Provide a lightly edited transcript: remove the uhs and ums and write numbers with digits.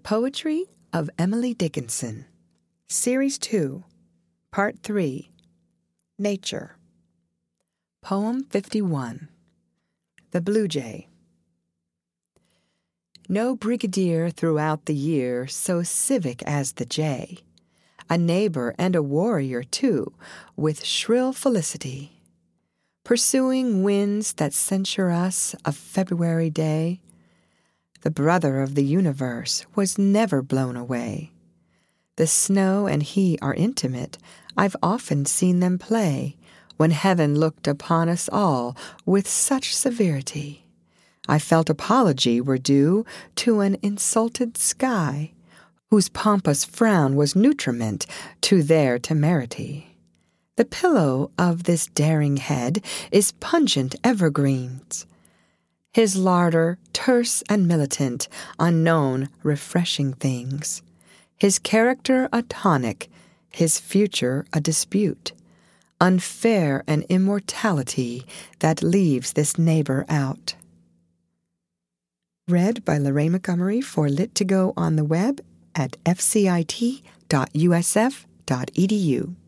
Poetry of Emily Dickinson, Series 2, Part 3, Nature. Poem 51, The Blue Jay. No brigadier throughout the year so civic as the jay, a neighbor and a warrior, too, with shrill felicity, pursuing winds that censure us a February day. The brother of the universe was never blown away. The snow and he are intimate. I've often seen them play, when heaven looked upon us all with such severity. I felt apology were due to an insulted sky, whose pompous frown was nutriment to their temerity. The pillow of this daring head is pungent evergreens, his larder terse and militant, unknown refreshing things, his character a tonic, his future a dispute, unfair an immortality that leaves this neighbor out. Read by Lorraine Montgomery for Lit2Go on the web at fcit.usf.edu.